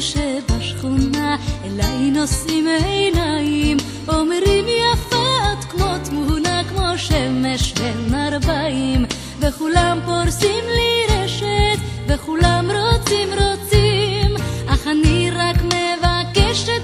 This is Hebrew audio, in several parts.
שבשכונה אליי נושאים עיניים, אומרים יפה את כמו תמונה, כמו שמש בין 40, וכולם פורסים לי רשת, וכולם רוצים רוצים, אך אני רק מבקשת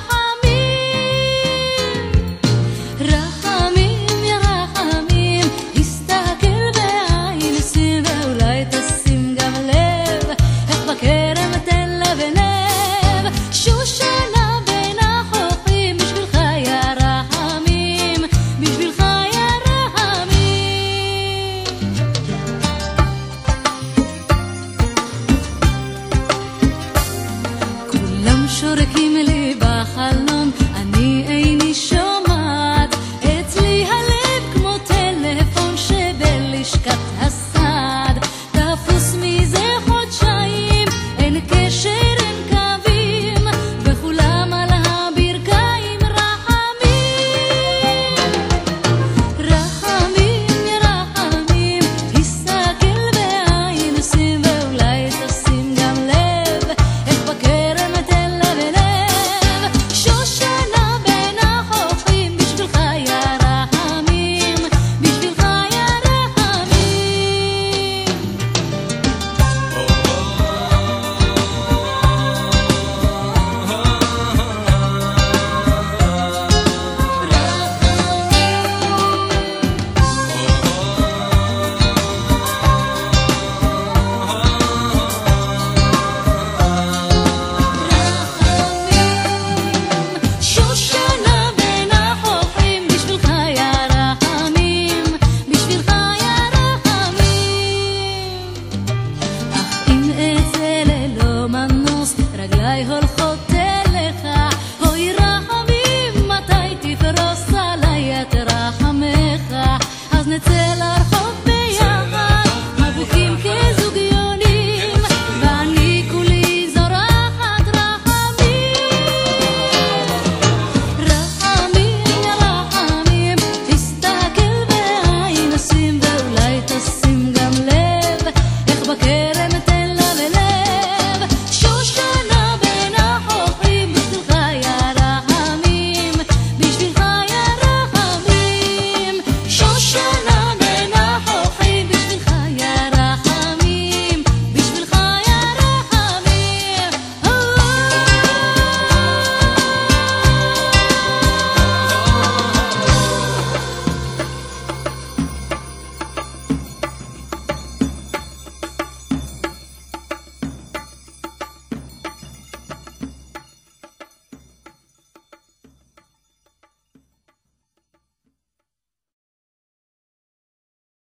רחמים, רחמים יא רחמים, הסתכל בעין שים ואולי תשים גם לב, איך בכרם תן לבנב, שושנה בין החוכים, בשבילך יא רחמים, בשבילך יא רחמים. כולם שורקים לי בחלום,